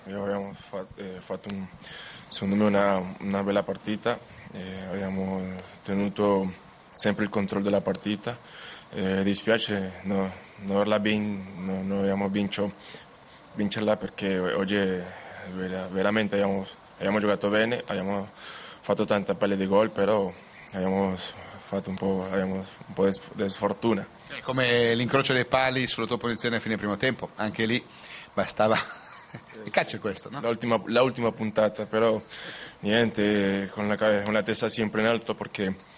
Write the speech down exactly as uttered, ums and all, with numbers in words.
Abbiamo fatto, eh, fatto un, secondo me una, una bella partita, eh, abbiamo tenuto sempre il controllo della partita, eh, dispiace no, non, averla bin, no, non abbiamo vinto, vincerla perché oggi è vera, veramente abbiamo, abbiamo giocato bene, abbiamo fatto tante palle di gol, però abbiamo fatto un po', abbiamo un po' di sfortuna. È come l'incrocio dei pali sulla tua posizione a fine primo tempo, anche lì bastava. Il calcio è questo, no? L'ultima, l'ultima puntata, però niente, con la, con la testa sempre in alto perché